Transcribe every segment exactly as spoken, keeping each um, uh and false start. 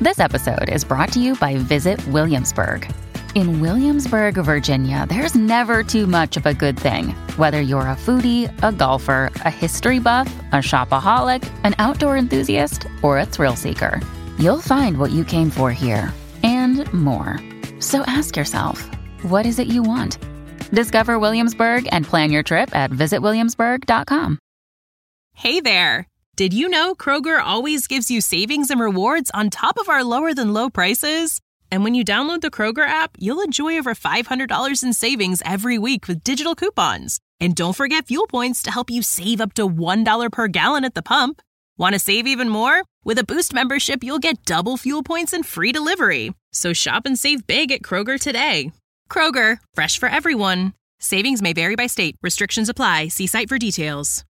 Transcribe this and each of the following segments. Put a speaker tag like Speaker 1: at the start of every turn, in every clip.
Speaker 1: This episode is brought to you by Visit Williamsburg. In Williamsburg, Virginia, there's never too much of a good thing. Whether you're a foodie, a golfer, a history buff, a shopaholic, an outdoor enthusiast, or a thrill seeker, you'll find what you came for here and more. So ask yourself, what is it you want? Discover Williamsburg and plan your trip at visit williamsburg dot com.
Speaker 2: Hey there! Did you know Kroger always gives you savings and rewards on top of our lower-than-low prices? And when you download the Kroger app, you'll enjoy over five hundred dollars in savings every week with digital coupons. And don't forget fuel points to help you save up to one dollar per gallon at the pump. Want to save even more? With a Boost membership, you'll get double fuel points and free delivery. So shop and save big at Kroger today. Kroger, fresh for everyone. Savings may vary by state. Restrictions apply. See site for details.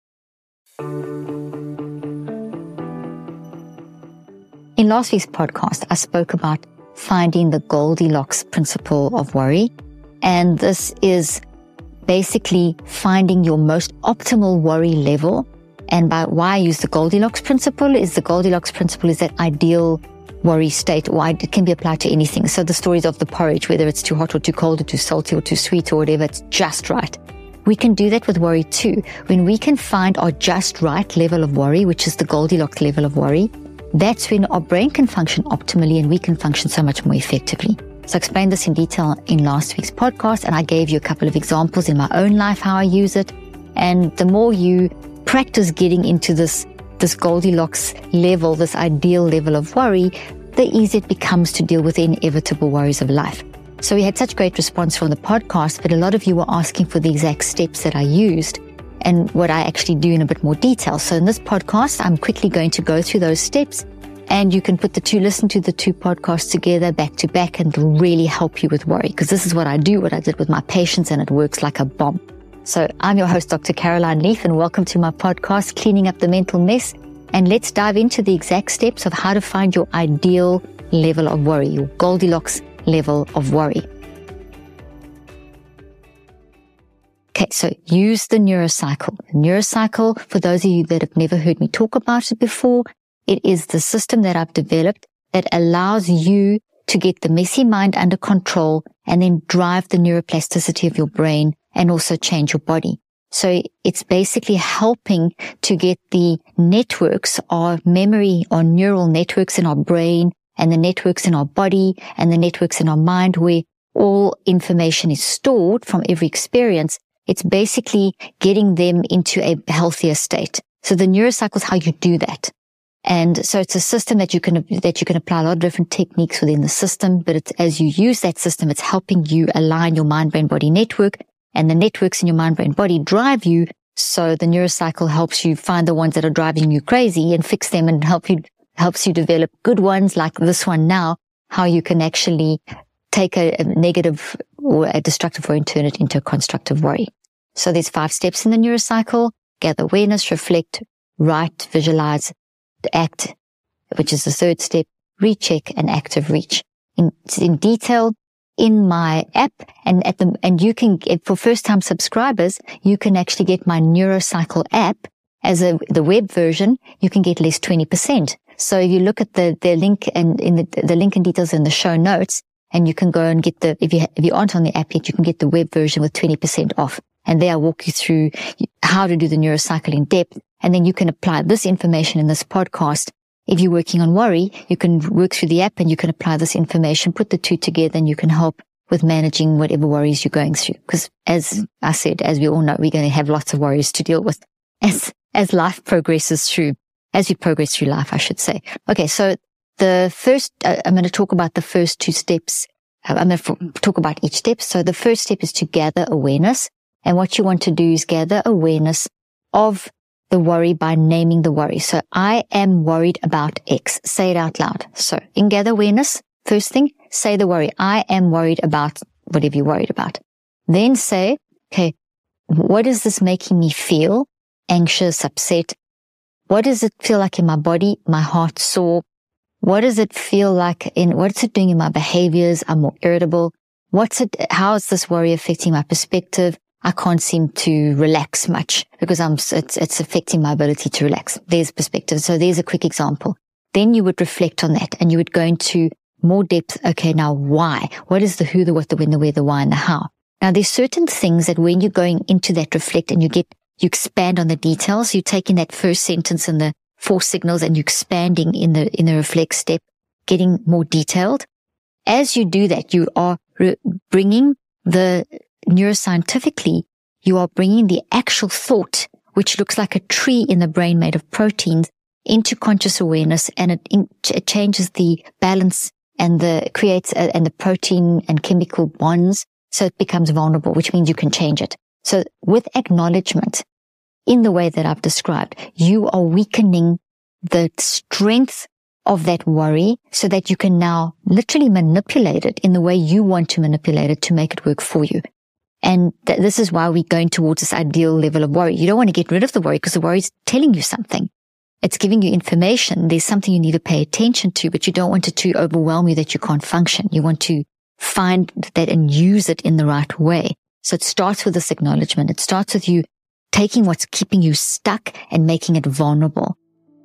Speaker 3: In last week's podcast, I spoke about finding the Goldilocks principle of worry. And this is basically finding your most optimal worry level. And by why I use the Goldilocks principle is the Goldilocks principle is that ideal worry state, or it can be applied to anything. So the stories of the porridge, whether it's too hot or too cold or too salty or too sweet or whatever, it's just right. We can do that with worry too. When we can find our just right level of worry, which is the Goldilocks level of worry, that's when our brain can function optimally and we can function so much more effectively. So I explained this in detail in last week's podcast, and I gave you a couple of examples in my own life how I use it. And the more you practice getting into this, this Goldilocks level, this ideal level of worry, the easier it becomes to deal with the inevitable worries of life. So we had such great response from the podcast, but a lot of you were asking for the exact steps that I used and what I actually do in a bit more detail. So in this podcast, I'm quickly going to go through those steps, and you can put the two, listen to the two podcasts together back to back, and it'll really help you with worry, because this is what I do, what I did with my patients, and it works like a bomb. So I'm your host, Doctor Caroline Leaf, and welcome to my podcast, Cleaning Up the Mental Mess. And let's dive into the exact steps of how to find your ideal level of worry, your Goldilocks level of worry. Okay, so use the neurocycle. The neurocycle, for those of you that have never heard me talk about it before, it is the system that I've developed that allows you to get the messy mind under control and then drive the neuroplasticity of your brain and also change your body. So it's basically helping to get the networks, our memory, our neural networks in our brain and the networks in our body and the networks in our mind where all information is stored from every experience. It's basically getting them into a healthier state. So the neurocycle is how you do that. And so it's a system that you can, that you can apply a lot of different techniques within the system, but it's, as you use that system, it's helping you align your mind-brain-body network, and the networks in your mind-brain-body drive you. So the neurocycle helps you find the ones that are driving you crazy and fix them, and help you, helps you develop good ones like this one now, how you can actually take a, a negative or a destructive worry and turn it into a constructive worry. So there's five steps in the neurocycle: gather awareness, reflect, write, visualize, act, which is the third step, recheck, and active reach. In, in detail in my app, and at the, and you can get, for first time subscribers, you can actually get my neurocycle app as a, the web version. You can get less twenty percent. So if you look at the, the link and in the, the link and details in the show notes, and you can go and get the, if you, if you aren't on the app yet, you can get the web version with twenty percent off. And there I walk you through how to do the neurocycle in depth. And then you can apply this information in this podcast. If you're working on worry, you can work through the app and you can apply this information, put the two together, and you can help with managing whatever worries you're going through. Because as I said, as we all know, we're going to have lots of worries to deal with as, as life progresses through, as we progress through life, I should say. Okay. So the first, uh, I'm going to talk about the first two steps. Uh, I'm going to f- talk about each step. So the first step is to gather awareness. And what you want to do is gather awareness of the worry by naming the worry. So I am worried about X. Say it out loud. So in gather awareness, first thing, say the worry. I am worried about whatever you're worried about. Then say, okay, what is this making me feel? Anxious, upset. What does it feel like in my body? My heart sore. What does it feel like in, what's it doing in my behaviors? I'm more irritable. What's it, how is this worry affecting my perspective? I can't seem to relax much because I'm, it's, it's affecting my ability to relax. There's perspective. So there's a quick example. then you would reflect on that and you would go into more depth. Okay, now why? What is the who, the what, the when, the where, the why, and the how? Now, there's certain things that when you're going into that reflect and you get, you expand on the details, you're taking that first sentence and the four signals and you're expanding in the, in the reflect step, getting more detailed. As you do that, you are re- bringing the neuroscientifically, you are bringing the actual thought, which looks like a tree in the brain made of proteins, into conscious awareness, and it, in, it changes the balance and the creates a, and the protein and chemical bonds. So it becomes vulnerable, which means you can change it. So with acknowledgement, in the way that I've described, you are weakening the strength of that worry so that you can now literally manipulate it in the way you want to manipulate it to make it work for you. And th- this is why we're going towards this ideal level of worry. You don't want to get rid of the worry because the worry is telling you something. It's giving you information. There's something you need to pay attention to, but you don't want it to overwhelm you that you can't function. You want to find that and use it in the right way. So it starts with this acknowledgement. It starts with you taking what's keeping you stuck and making it vulnerable.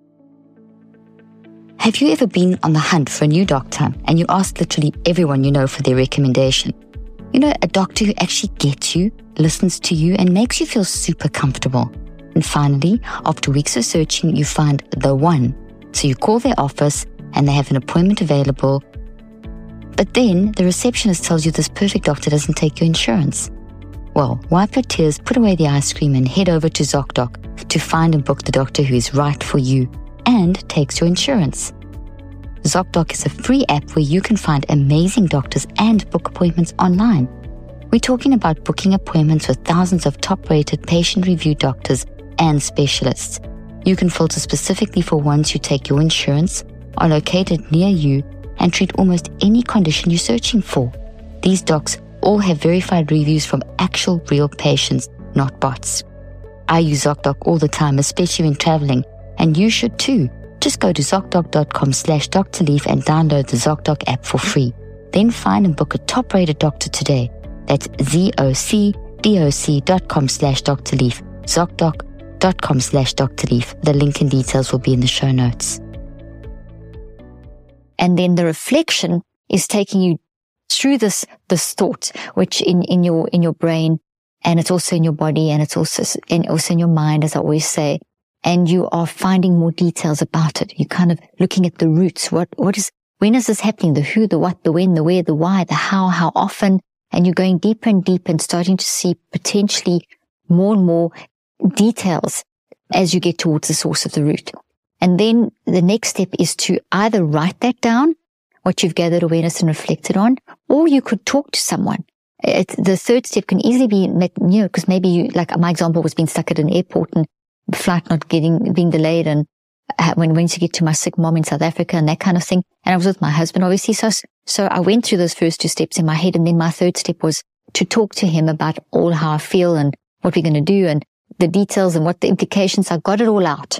Speaker 4: Have you ever been on the hunt for a new doctor and you asked literally everyone you know for their recommendation? You know, a doctor who actually gets you, listens to you, and makes you feel super comfortable. And finally, after weeks of searching, you find the one. So you call their office and they have an appointment available. But then the receptionist tells you this perfect doctor doesn't take your insurance. Well, wipe your tears, put away the ice cream, and head over to ZocDoc to find and book the doctor who is right for you and takes your insurance. ZocDoc is a free app where you can find amazing doctors and book appointments online. We're talking about booking appointments with thousands of top-rated patient-reviewed doctors and specialists. You can filter specifically for ones who take your insurance, are located near you, and treat almost any condition you're searching for. These docs all have verified reviews from actual real patients, not bots. I use ZocDoc all the time, especially when traveling, and you should too. Just go to ZocDoc.com slash Dr. Leaf and download the ZocDoc app for free. Then find and book a top-rated doctor today. That's Z-O-C-D-O-C dot com slash Dr. Leaf. ZocDoc.com slash Dr. Leaf. The link and details will be in the show notes.
Speaker 3: And then the reflection is taking you through this, this thought, which in, in your, in your brain, and it's also in your body, and it's also, and also in your mind, as I always say. And you are finding more details about it. You're kind of looking at the roots. What, what is, when is this happening? The who, the what, the when, the where, the why, the how, how often. And you're going deeper and deeper and starting to see potentially more and more details as you get towards the source of the root. And then the next step is to either write that down, what you've gathered awareness and reflected on, or you could talk to someone. It, the third step can easily be, you know, because maybe you, like my example was being stuck at an airport and flight not getting, being delayed, and when, when to get to my sick mom in South Africa and that kind of thing. And I was with my husband, obviously. So, so I went through those first two steps in my head. And then my third step was to talk to him about all how I feel and what we're going to do and the details and what the implications. I got it all out.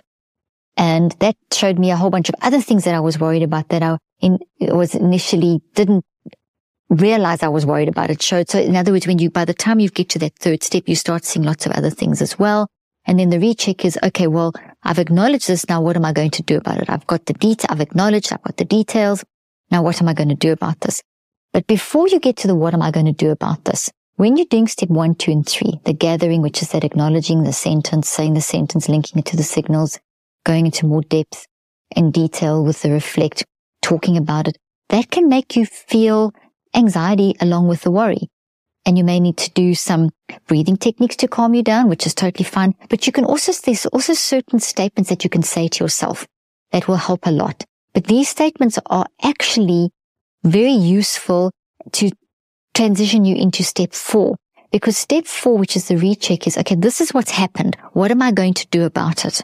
Speaker 3: And that showed me a whole bunch of other things that I was worried about that I in, was initially didn't realize I was worried about. It showed. So in other words, when you, by the time you get to that third step, you start seeing lots of other things as well. And then the recheck is, okay, well, I've acknowledged this. Now, what am I going to do about it? I've got the detail. I've acknowledged. I've got the details. Now, what am I going to do about this? But before you get to the what am I going to do about this, when you're doing step one, two, and three, the gathering, which is that acknowledging the sentence, saying the sentence, linking it to the signals, going into more depth and detail with the reflect, talking about it, that can make you feel anxiety along with the worry. And you may need to do some breathing techniques to calm you down, which is totally fine. But you can also, there's also certain statements that you can say to yourself that will help a lot. But these statements are actually very useful to transition you into step four. Because step four, which is the recheck, is, okay, this is what's happened. What am I going to do about it?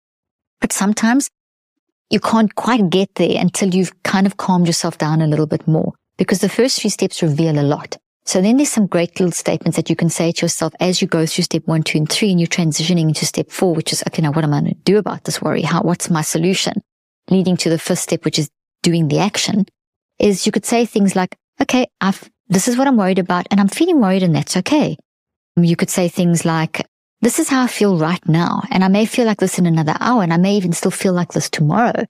Speaker 3: But sometimes you can't quite get there until you've kind of calmed yourself down a little bit more. Because the first three steps reveal a lot. So then there's some great little statements that you can say to yourself as you go through step one, two, and three, and you're transitioning into step four, which is, okay, now what am I going to do about this worry? How, what's my solution? Leading to the fifth step, which is doing the action, is you could say things like, okay, I've, this is what I'm worried about, and I'm feeling worried, and that's okay. You could say things like, this is how I feel right now, and I may feel like this in another hour, and I may even still feel like this tomorrow.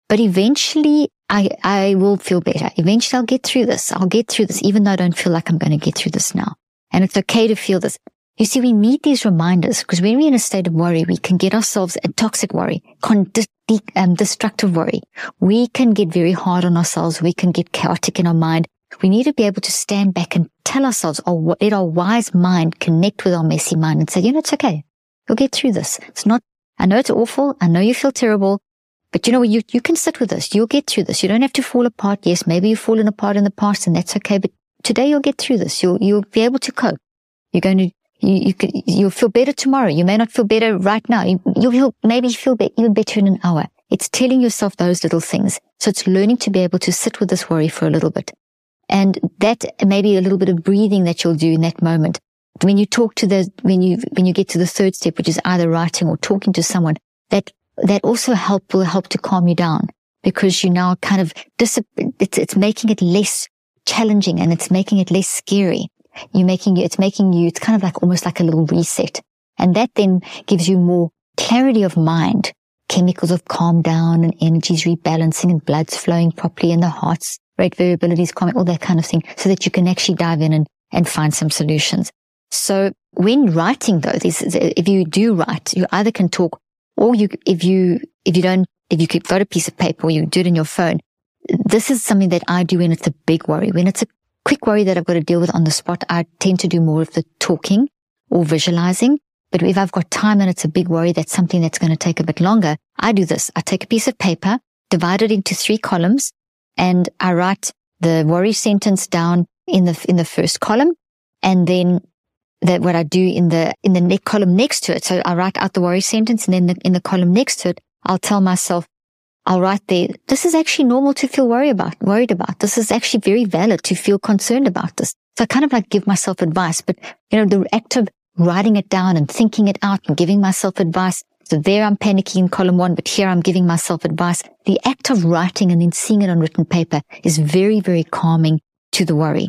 Speaker 3: but eventually I, I will feel better. Eventually I'll get through this. I'll get through this, even though I don't feel like I'm going to get through this now. And it's okay to feel this. You see, we need these reminders because when we're in a state of worry, we can get ourselves a toxic worry, con- um, destructive worry. We can get very hard on ourselves. We can get chaotic in our mind. We need to be able to stand back and tell ourselves, or let our wise mind connect with our messy mind and say, you know, it's okay. You'll get through this. It's not, I know it's awful. I know you feel terrible, but you know, you, you can sit with this. You'll get through this. You don't have to fall apart. Yes, maybe you've fallen apart in the past and that's okay, but today you'll get through this. You'll, you'll be able to cope. You're going to, you, you can, you'll feel better tomorrow. You may not feel better right now. You, you'll, you'll maybe feel be, even better in an hour. It's telling yourself those little things. So it's learning to be able to sit with this worry for a little bit. And that maybe a little bit of breathing that you'll do in that moment. When you talk to the, when you, when you get to the third step, which is either writing or talking to someone, that, that also help, will help to calm you down because you now kind of, dis- it's, it's making it less challenging and it's making it less scary. You're making you, it's making you, it's kind of like almost like a little reset. And that then gives you more clarity of mind, chemicals of calm down and energies rebalancing and blood's flowing properly and the heart's rate variability is calming, all that kind of thing, so that you can actually dive in and, and find some solutions. So when writing though, this is, if you do write, you either can talk or you, if you, if you don't, if you keep got a piece of paper or you do it in your phone, this is something that I do when it's a big worry. When it's a quick worry that I've got to deal with on the spot, I tend to do more of the talking or visualizing. But if I've got time and it's a big worry, that's something that's going to take a bit longer, I do this. I take a piece of paper, divide it into three columns, and I write the worry sentence down in the, in the first column. And then that what I do in the, in the next column next to it. So I write out the worry sentence, and then the, in the column next to it, I'll tell myself, I'll write there, this is actually normal to feel worried about, worried about. This is actually very valid to feel concerned about this. So I kind of like give myself advice, but you know, the act of writing it down and thinking it out and giving myself advice. So there I'm panicking in column one, but here I'm giving myself advice. The act of writing and then seeing it on written paper is very, very calming to the worry.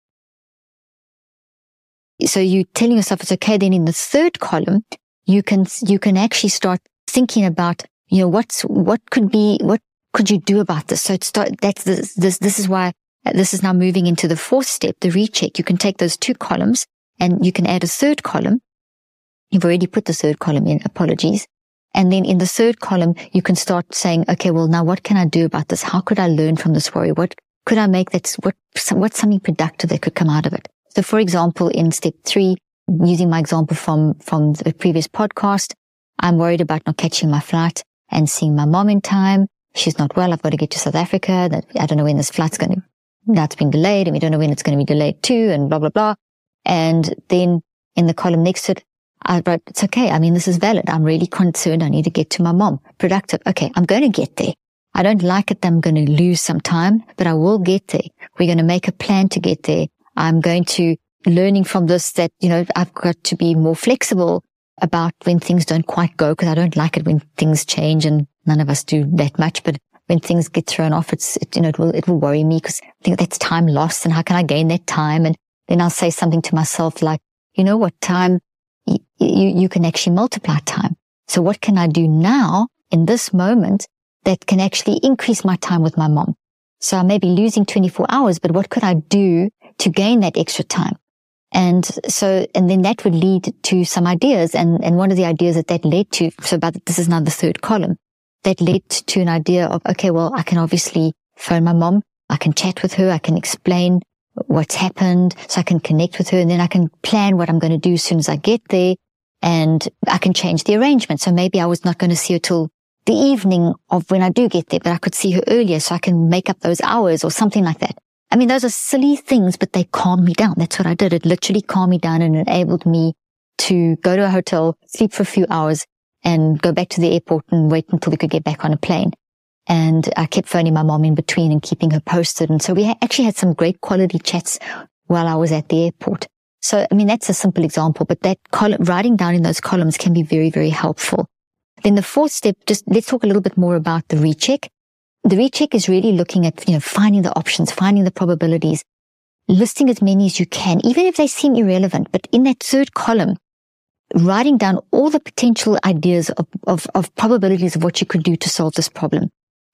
Speaker 3: So you're telling yourself it's okay. Then in the third column, you can, you can actually start thinking about, you know, what's, what could be, what could you do about this? So it's start, that's this, this, this is why this is now moving into the fourth step, the recheck. You can take those two columns and you can add a third column. You've already put the third column in, apologies. And then in the third column, you can start saying, okay, well, now what can I do about this? How could I learn from this worry? What could I make that's, what, what's something productive that could come out of it? So for example, in step three, using my example from, from the previous podcast, I'm worried about not catching my flight and seeing my mom in time. She's not well. I've got to get to South Africa. That I don't know when this flight's going to, now it's been delayed and we don't know when it's going to be delayed too and blah, blah, blah. And then in the column next to it, I wrote, it's okay. I mean, this is valid. I'm really concerned. I need to get to my mom. Productive. Okay. I'm going to get there. I don't like it that I'm going to lose some time, but I will get there. We're going to make a plan to get there. I'm going to learning from this that, you know, I've got to be more flexible about when things don't quite go, because I don't like it when things change, and none of us do that much. But when things get thrown off, it's, it, you know, it will, it will worry me because I think that's time lost and how can I gain that time? And then I'll say something to myself like, you know what, time, you, you, you can actually multiply time. So what can I do now in this moment that can actually increase my time with my mom? So I may be losing twenty-four hours, but what could I do to gain that extra time? And so, and then that would lead to some ideas. And, and one of the ideas that that led to, so about, this is now the third column, that led to an idea of, okay, well, I can obviously phone my mom. I can chat with her. I can explain what's happened so I can connect with her. And then I can plan what I'm going to do as soon as I get there. And I can change the arrangement. So maybe I was not going to see her till the evening of when I do get there, but I could see her earlier so I can make up those hours or something like that. I mean, those are silly things, but they calm me down. That's what I did. It literally calmed me down and enabled me to go to a hotel, sleep for a few hours, and go back to the airport and wait until we could get back on a plane. And I kept phoning my mom in between and keeping her posted. And so we actually had some great quality chats while I was at the airport. So, I mean, that's a simple example, but that column, writing down in those columns can be very, very helpful. Then the fourth step, just let's talk a little bit more about the recheck. The recheck is really looking at, you know, finding the options, finding the probabilities, listing as many as you can, even if they seem irrelevant. But in that third column, writing down all the potential ideas of, of, of probabilities of what you could do to solve this problem.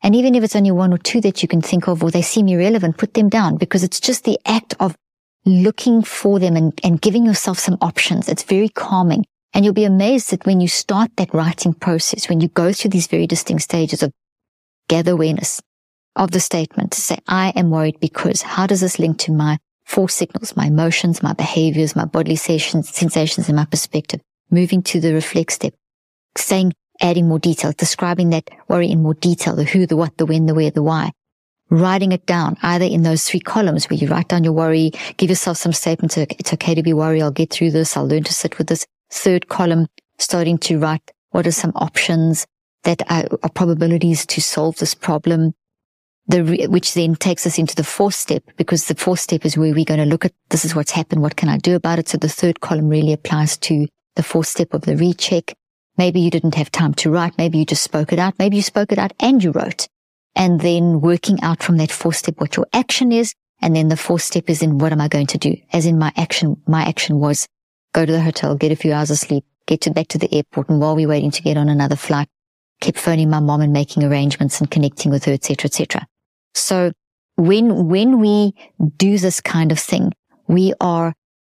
Speaker 3: And even if it's only one or two that you can think of, or they seem irrelevant, put them down, because it's just the act of looking for them and, and giving yourself some options. It's very calming. And you'll be amazed that when you start that writing process, when you go through these very distinct stages of gather awareness of the statement, to say, I am worried because, how does this link to my four signals, my emotions, my behaviors, my bodily sensations, and my perspective? Moving to the reflect step, saying, adding more detail, describing that worry in more detail, the who, the what, the when, the where, the why. Writing it down, either in those three columns where you write down your worry, give yourself some statements, it's okay to be worried, I'll get through this, I'll learn to sit with this. Third column, starting to write what are some options that are, are probabilities to solve this problem, the re- which then takes us into the fourth step, because the fourth step is where we're going to look at, this is what's happened, what can I do about it? So the third column really applies to the fourth step of the recheck. Maybe you didn't have time to write. Maybe you just spoke it out. Maybe you spoke it out and you wrote. And then working out from that fourth step what your action is. And then the fourth step is in, what am I going to do? As in my action, my action was go to the hotel, get a few hours of sleep, get to back to the airport. And while we're waiting to get on another flight, kept phoning my mom and making arrangements and connecting with her, et cetera, et cetera. So when, when we do this kind of thing, we are,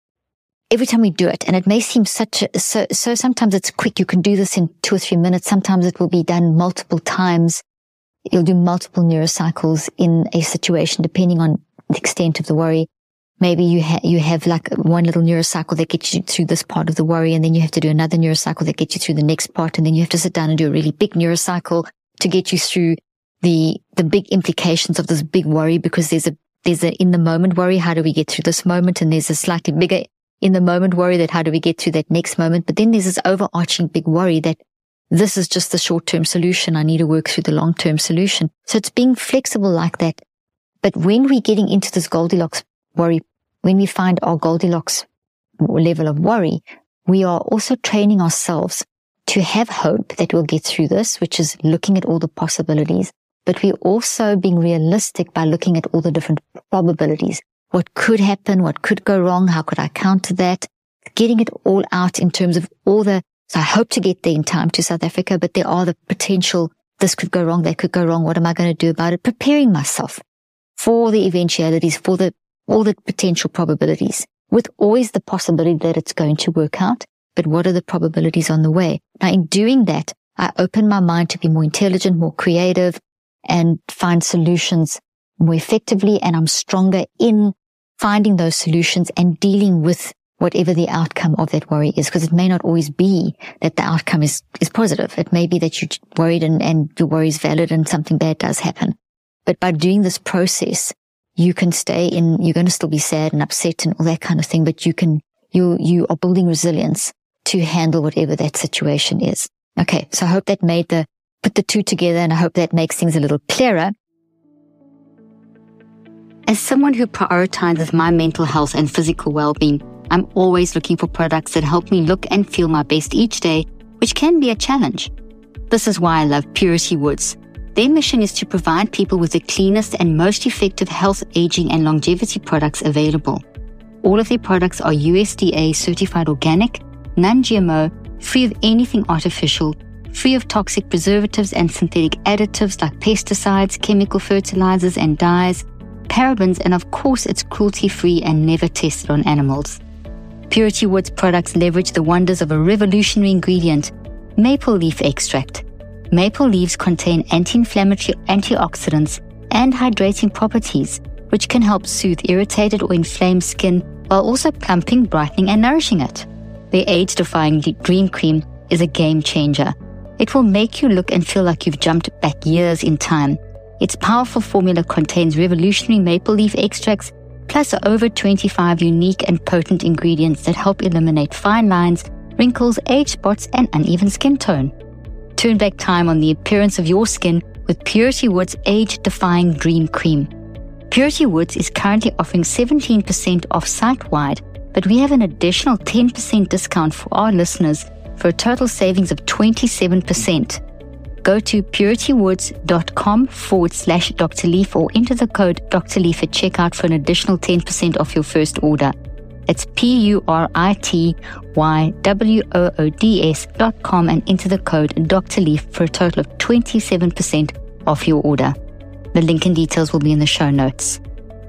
Speaker 3: every time we do it, and it may seem such a, so, so sometimes it's quick. You can do this in two or three minutes. Sometimes it will be done multiple times. You'll do multiple neurocycles in a situation, depending on the extent of the worry. Maybe you ha- you have like one little neurocycle that gets you through this part of the worry, and then you have to do another neurocycle that gets you through the next part, and then you have to sit down and do a really big neurocycle to get you through the the big implications of this big worry, because there's a there's a in the moment worry, how do we get through this moment, and there's a slightly bigger in the moment worry, that how do we get through that next moment. But then there's this overarching big worry that this is just the short-term solution. I need to work through the long-term solution. So it's being flexible like that. But when we're getting into this Goldilocks worry, when we find our Goldilocks level of worry, we are also training ourselves to have hope that we'll get through this, which is looking at all the possibilities. But we're also being realistic by looking at all the different probabilities. What could happen? What could go wrong? How could I counter that? Getting it all out in terms of all the, so I hope to get there in time to South Africa, but there are the potential, this could go wrong, that could go wrong. What am I going to do about it? Preparing myself for the eventualities, for the, all the potential probabilities, with always the possibility that it's going to work out. But what are the probabilities on the way? Now, in doing that, I open my mind to be more intelligent, more creative, and find solutions more effectively. And I'm stronger in finding those solutions and dealing with whatever the outcome of that worry is, because it may not always be that the outcome is, is positive. It may be that you're worried and, and your worry is valid and something bad does happen. But by doing this process, you can stay in, you're going to still be sad and upset and all that kind of thing, but you can, you, you are building resilience to handle whatever that situation is. Okay. So I hope that made the, put the two together, and I hope that makes things a little clearer.
Speaker 4: As someone who prioritizes my mental health and physical well-being, I'm always looking for products that help me look and feel my best each day, which can be a challenge. This is why I love Purity Woods. Their mission is to provide people with the cleanest and most effective health, aging, and longevity products available. All of their products are U S D A certified organic, non-G M O, free of anything artificial, free of toxic preservatives and synthetic additives like pesticides, chemical fertilizers and dyes, parabens, and of course it's cruelty-free and never tested on animals. Purity Woods products leverage the wonders of a revolutionary ingredient, maple leaf extract. Maple leaves contain anti-inflammatory antioxidants and hydrating properties, which can help soothe irritated or inflamed skin while also plumping, brightening, and nourishing it. Their age-defying Dream Cream is a game changer. It will make you look and feel like you've jumped back years in time. Its powerful formula contains revolutionary maple leaf extracts, plus over twenty-five unique and potent ingredients that help eliminate fine lines, wrinkles, age spots, and uneven skin tone. Turn back time on the appearance of your skin with Purity Woods Age-Defying Dream Cream. Purity Woods is currently offering seventeen percent off site-wide, but we have an additional ten percent discount for our listeners for a total savings of twenty-seven percent. Go to puritywoods.com forward slash Doctor Leaf or enter the code Doctor Leaf at checkout for an additional ten percent off your first order. It's P-U-R-I-T-Y-W-O-O-D-S dot com and enter the code Doctor Leaf for a total of twenty-seven percent off your order. The link and details will be in the show notes.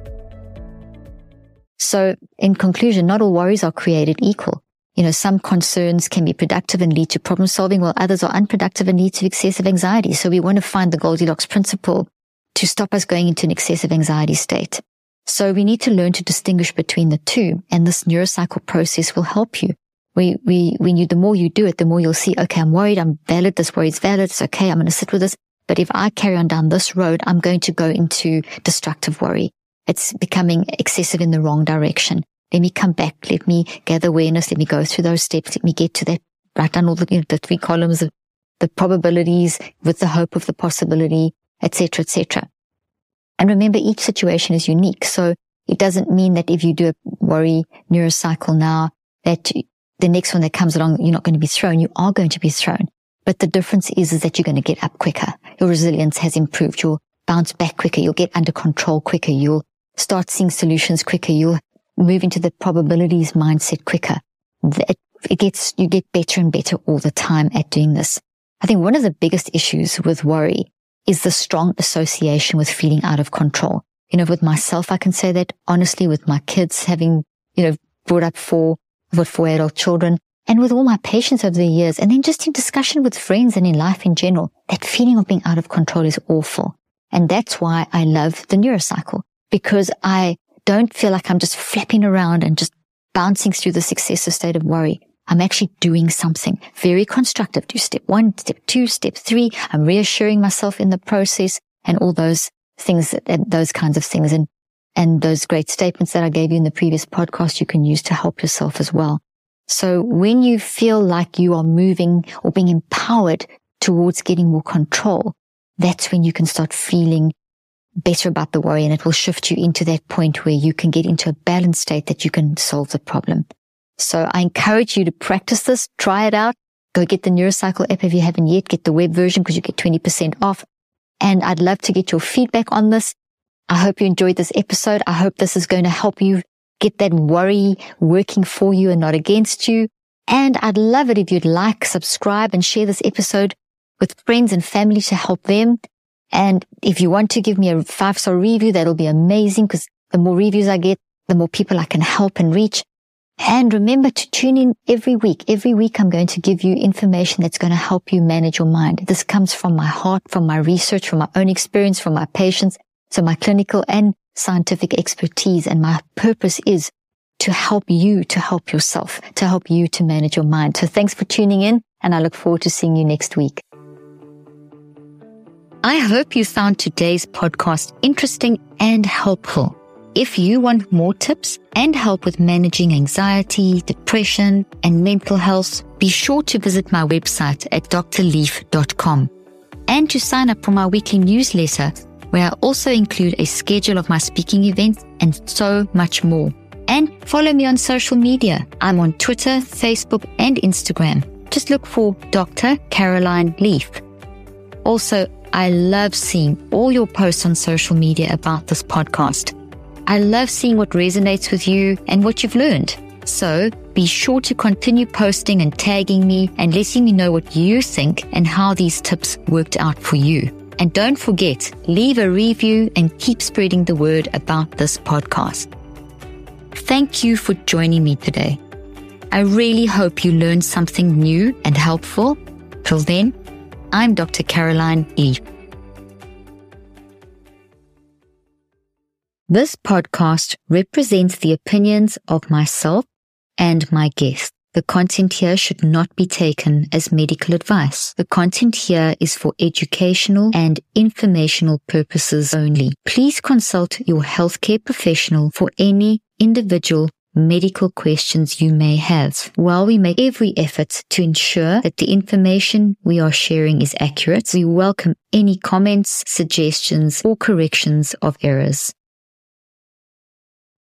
Speaker 3: So in conclusion, not all worries are created equal. You know, some concerns can be productive and lead to problem solving, while others are unproductive and lead to excessive anxiety. So we want to find the Goldilocks principle to stop us going into an excessive anxiety state. So we need to learn to distinguish between the two, and this neurocycle process will help you. We, we, when you, the more you do it, the more you'll see, okay, I'm worried, I'm valid, this worry is valid, it's okay, I'm going to sit with this. But if I carry on down this road, I'm going to go into destructive worry. It's becoming excessive in the wrong direction. Let me come back. Let me gather awareness. Let me go through those steps. Let me get to that, write down all the, you know, the three columns of the probabilities with the hope of the possibility, et cetera, et cetera. And remember, each situation is unique. So it doesn't mean that if you do a worry neurocycle now, that the next one that comes along, you're not going to be thrown. You are going to be thrown. But the difference is, is that you're going to get up quicker. Your resilience has improved. You'll bounce back quicker. You'll get under control quicker. You'll start seeing solutions quicker. You'll move into the probabilities mindset quicker. It, it gets, you get better and better all the time at doing this. I think one of the biggest issues with worry is the strong association with feeling out of control. You know, with myself, I can say that honestly, with my kids, having, you know, brought up four, I've got four adult children, and with all my patients over the years, and then just in discussion with friends and in life in general, that feeling of being out of control is awful. And that's why I love the neurocycle, because I don't feel like I'm just flapping around and just bouncing through this excessive state of worry. I'm actually doing something very constructive. Do step one, step two, step three. I'm reassuring myself in the process and all those things, and those kinds of things. And, and those great statements that I gave you in the previous podcast, you can use to help yourself as well. So when you feel like you are moving or being empowered towards getting more control, that's when you can start feeling better about the worry, and it will shift you into that point where you can get into a balanced state that you can solve the problem. So I encourage you to practice this, try it out, go get the Neurocycle app if you haven't yet, get the web version because you get twenty percent off. And I'd love to get your feedback on this. I hope you enjoyed this episode. I hope this is going to help you get that worry working for you and not against you. And I'd love it if you'd like, subscribe, and share this episode with friends and family to help them. And if you want to give me a five-star review, that'll be amazing, because the more reviews I get, the more people I can help and reach. And remember to tune in every week. Every week I'm going to give you information that's going to help you manage your mind. This comes from my heart, from my research, from my own experience, from my patients, so my clinical and scientific expertise. And my purpose is to help you, to help yourself, to help you to manage your mind. So thanks for tuning in, and I look forward to seeing you next week. I hope you found today's podcast interesting and helpful. If you want more tips and help with managing anxiety, depression, and mental health, be sure to visit my website at d r leaf dot com and to sign up for my weekly newsletter, where I also include a schedule of my speaking events and so much more. And follow me on social media. I'm on Twitter, Facebook, and Instagram. Just look for Doctor Caroline Leaf. Also, I love seeing all your posts on social media about this podcast. I love seeing what resonates with you and what you've learned. So be sure to continue posting and tagging me and letting me know what you think and how these tips worked out for you. And don't forget, leave a review and keep spreading the word about this podcast. Thank you for joining me today. I really hope you learned something new and helpful. Till then, I'm Doctor Caroline Leaf. This podcast represents the opinions of myself and my guest. The content here should not be taken as medical advice. The content here is for educational and informational purposes only. Please consult your healthcare professional for any individual medical questions you may have. While we make every effort to ensure that the information we are sharing is accurate, we welcome any comments, suggestions, or corrections of errors.